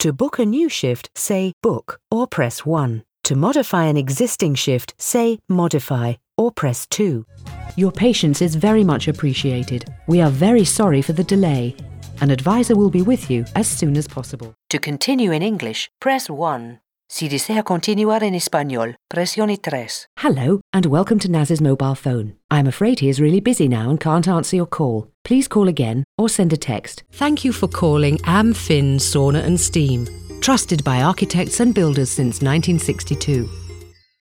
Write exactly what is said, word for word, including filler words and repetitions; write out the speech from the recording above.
To book a new shift, say book or press one. To modify an existing shift, say modify or press two. Your patience is very much appreciated. We are very sorry for the delay. An advisor will be with you as soon as possible. To continue in English, press one. Si desea continuar en español, presione tres. Hello, and welcome to Naz's mobile phone. I'm afraid he is really busy now and can't answer your call. Please call again or send a text. Thank you for calling Amfin Sauna and Steam. Trusted by architects and builders since nineteen sixty-two.